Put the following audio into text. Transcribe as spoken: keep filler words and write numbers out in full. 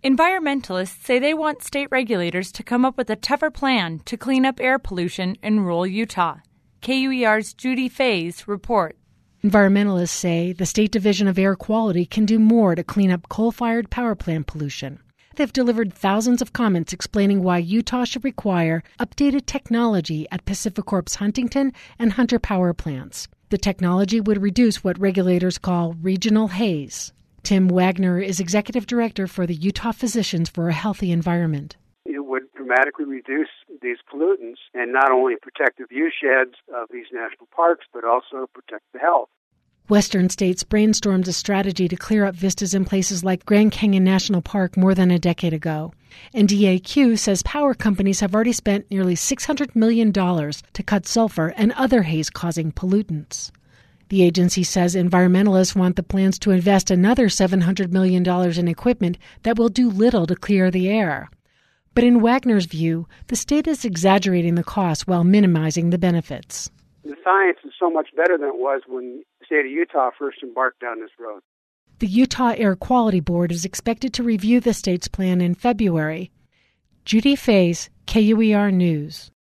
Environmentalists say they want state regulators to come up with a tougher plan to clean up air pollution in rural Utah. K U E R's Judy Fays reports. Environmentalists say the State Division of Air Quality can do more to clean up coal-fired power plant pollution. They've delivered thousands of comments explaining why Utah should require updated technology at PacifiCorp's Huntington and Hunter power plants. The technology would reduce what regulators call regional haze. Tim Wagner is executive director for the Utah Physicians for a Healthy Environment. It would dramatically reduce these pollutants and not only protect the viewsheds of these national parks, but also protect the health. Western states brainstormed a strategy to clear up vistas in places like Grand Canyon National Park more than a decade ago. And D A Q says power companies have already spent nearly six hundred million dollars to cut sulfur and other haze-causing pollutants. The agency says environmentalists want the plans to invest another seven hundred million dollars in equipment that will do little to clear the air. But in Wagner's view, the state is exaggerating the cost while minimizing the benefits. The science is so much better than it was when the state of Utah first embarked down this road. The Utah Air Quality Board is expected to review the state's plan in February. Judy Fays, K U E R News.